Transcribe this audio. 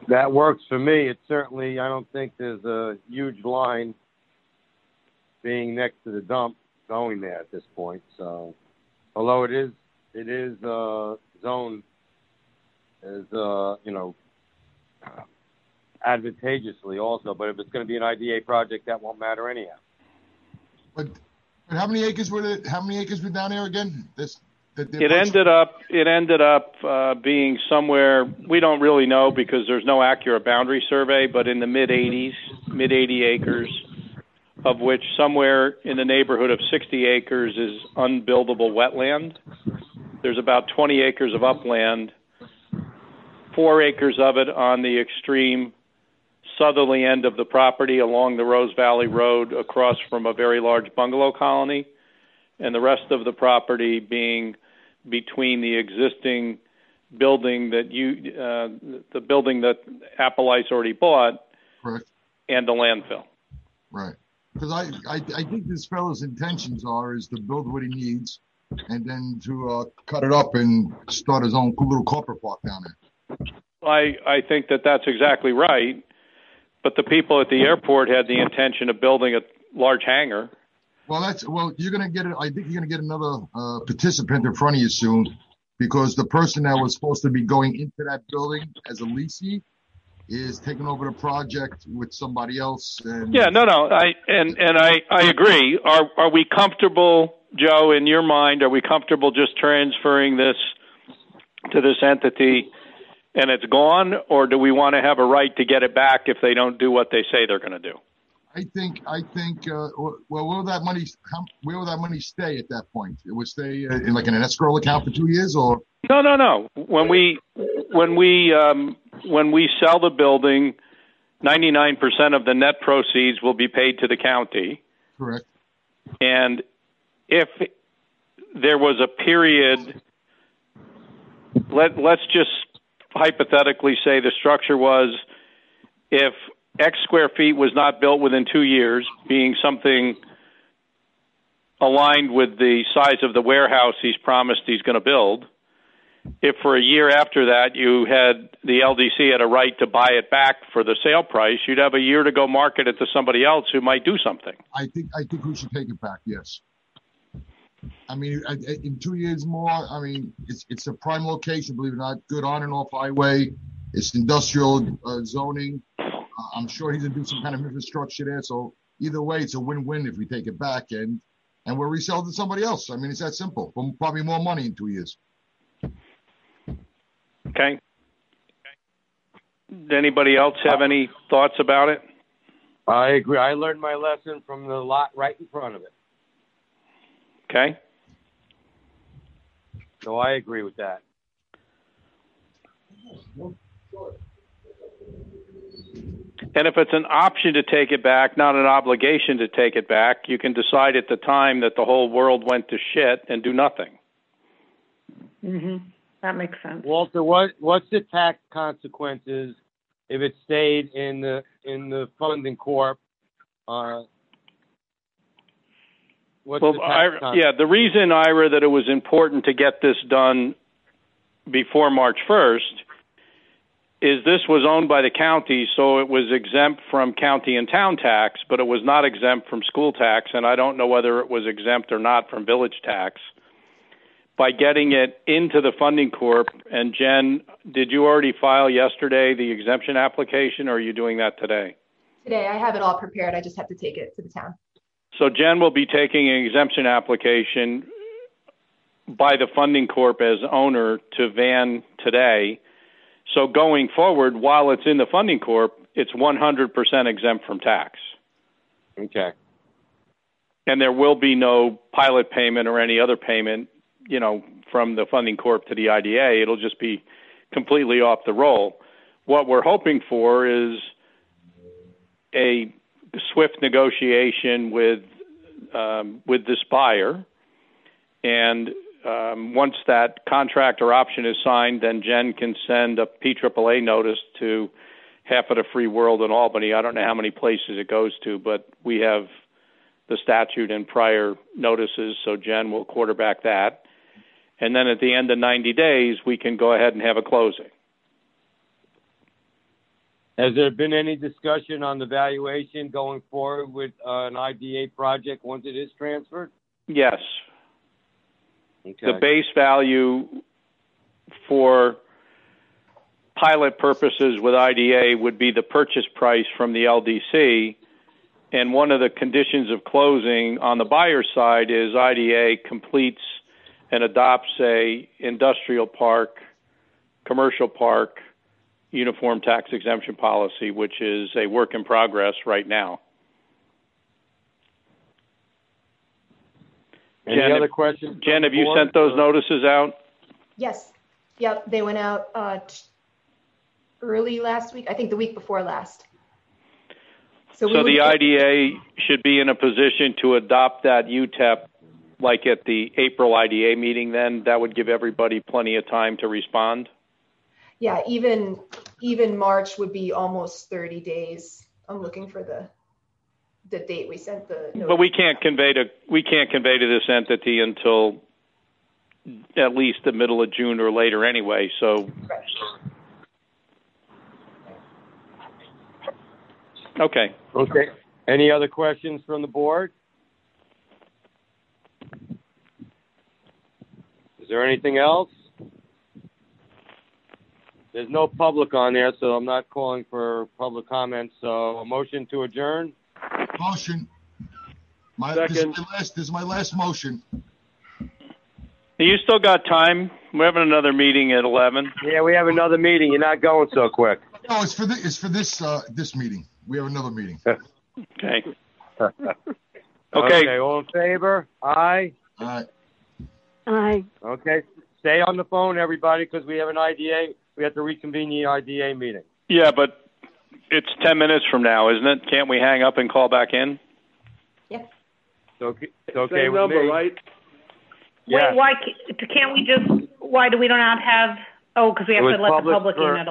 That works for me. It certainly, I don't think there's a huge line being next to the dump going there at this point. So, although it is zoned as advantageously also. But if it's going to be an IDA project, that won't matter anyhow. But how many acres were it? How many acres were down there again? It ended up being somewhere, we don't really know because there's no accurate boundary survey, but in the mid 80 acres, of which somewhere in the neighborhood of 60 acres is unbuildable wetland. There's about 20 acres of upland, 4 acres of it on the extreme southerly end of the property along the Rose Valley Road across from a very large bungalow colony, and the rest of the property being between the existing building that the building that Appleites already bought, correct, and the landfill. Right. Because I think this fellow's intentions is to build what he needs and then to cut it up and start his own little corporate park down there. I think that's exactly right. But the people at the airport had the intention of building a large hangar. You're going to get it. I think you're going to get another participant in front of you soon, because the person that was supposed to be going into that building as a leasee is taking over the project with somebody else. I agree. Are we comfortable, Joe, in your mind? Are we comfortable just transferring this to this entity and it's gone, or do we want to have a right to get it back if they don't do what they say they're going to do? I think. Where will that money stay at that point? It would stay in an escrow account for 2 years, or no. When we sell the building, 99% of the net proceeds will be paid to the county. Correct. And if there was a period, let's just hypothetically say the structure was, if X square feet was not built within 2 years, being something aligned with the size of the warehouse he's promised he's going to build, if for a year after that you had the LDC had a right to buy it back for the sale price, you'd have a year to go market it to somebody else who might do something. I think we should take it back, yes. I mean, in 2 years more, I mean, it's a prime location, believe it or not, good on and off highway. It's industrial zoning. I'm sure he's going to do some kind of infrastructure there. So either way, it's a win-win if we take it back and we'll resell it to somebody else. I mean, it's that simple. Probably more money in 2 years. Okay. Anybody else have any thoughts about it? I agree. I learned my lesson from the lot right in front of it. Okay. So I agree with that. And if it's an option to take it back, not an obligation to take it back, you can decide at the time that the whole world went to shit and do nothing. Mm-hmm. That makes sense. Walter, what's the tax consequences if it stayed in the funding corp? The reason, Ira, that it was important to get this done before March 1st is this was owned by the county, so it was exempt from county and town tax, but it was not exempt from school tax, and I don't know whether it was exempt or not from village tax. By getting it into the funding corp, and Jen, did you already file yesterday the exemption application, or are you doing that today? Today. I have it all prepared. I just have to take it to the town. So Jen will be taking an exemption application by the funding corp as owner to Van today. So going forward, while it's in the funding corp, it's 100% exempt from tax. Okay. And there will be no pilot payment or any other payment, from the funding corp to the IDA. It'll just be completely off the roll. What we're hoping for is a swift negotiation with this buyer, and once that contract or option is signed, then Jen can send a PAAA notice to half of the free world in Albany. I don't know how many places it goes to, but we have the statute and prior notices, so Jen will quarterback that. And then at the end of 90 days, we can go ahead and have a closing. Has there been any discussion on the valuation going forward with an IDA project once it is transferred? Yes. Okay. The base value for pilot purposes with IDA would be the purchase price from the LDC. And one of the conditions of closing on the buyer side is IDA completes and adopts a industrial park, commercial park, uniform tax exemption policy, which is a work in progress right now. Any other questions? Jen, have you sent those notices out? Yes. Yep. They went out early last week. I think the week before last. So the IDA should be in a position to adopt that UTEP like at the April IDA meeting then? That would give everybody plenty of time to respond? Yeah, even March would be almost 30 days. I'm looking for the date we sent the notice. But we can't convey to this entity until at least the middle of June or later anyway, so. Right. Okay. Okay. Any other questions from the board? Is there anything else? There's no public on there, so I'm not calling for public comments. So a motion to adjourn? Motion. Second. This is my last motion. You still got time. We're having another meeting at 11. Yeah, we have another meeting. You're not going so quick. No, it's for this meeting. We have another meeting. Okay. Okay, all in favor? Aye. All right. Aye. Okay, stay on the phone, everybody, because we have an IDA. We have to reconvene the IDA meeting. Yeah, but it's 10 minutes from now, isn't it? Can't we hang up and call back in? Yeah. It's okay Same with number, me. right? Yeah. Wait, why can't we just, why do we not have, oh, because we have It was to let the published public in for- at